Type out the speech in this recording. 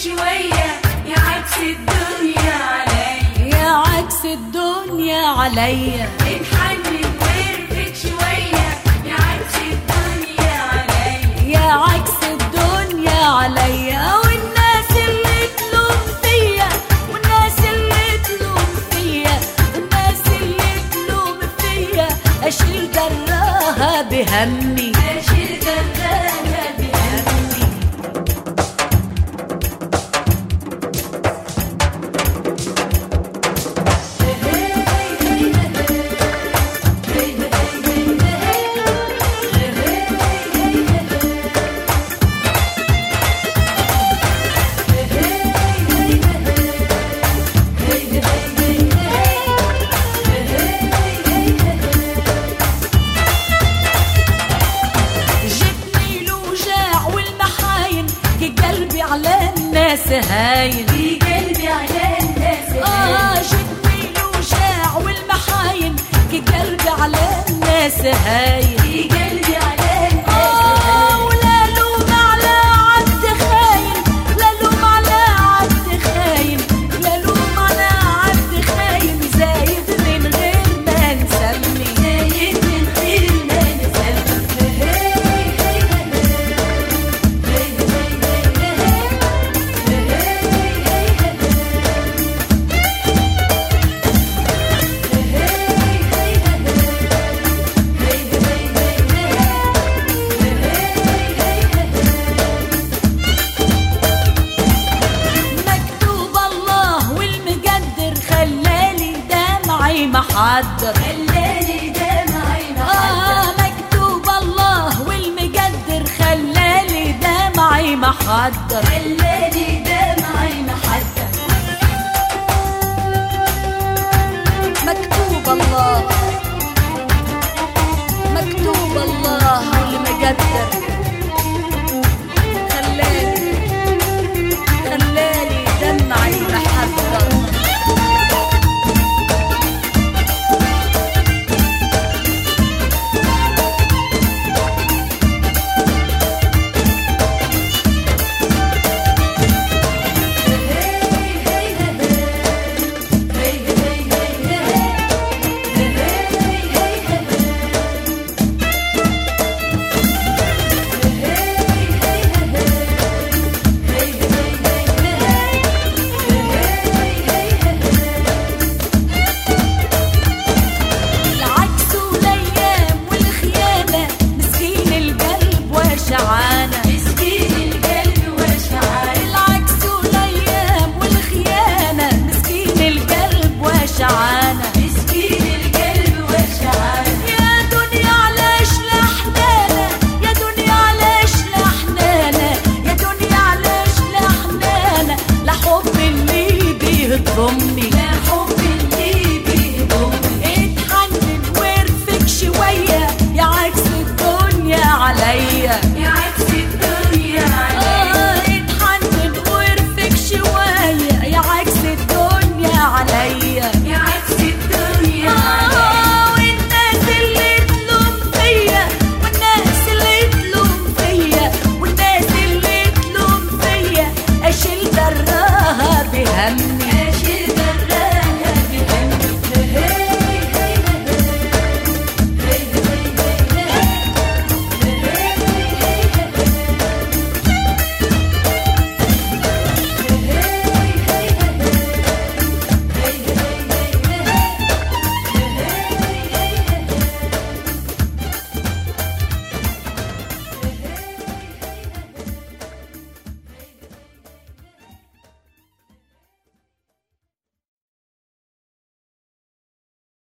شوية يا عكس الدنيا عليا، يا عكس الدنيا عليا. اتحنن وارفق شوية يا عكس الدنيا عليا، يا عكس الدنيا عليا. والناس اللي تلوم فيا، والناس اللي تلوم فيا، والناس اللي تلوم فيا، اشيل جراها بهمي، اشيل جراها بهمي. على الناس هاين، في قلبي على الناس هاين. جبني الوجاع والمحاين، في قلبي على الناس هاين، في قلبي على الناس هاين. ولا لوم على عبد خاين، لا لوم على عبد خاين، لا لوم على عبد خاين. زايد من غير ما نسمي، زايد من غير ما نسمي. محضر خلاني دمعي محضر. مكتوب الله والمقدر خلالي دمعي محضر. خلاني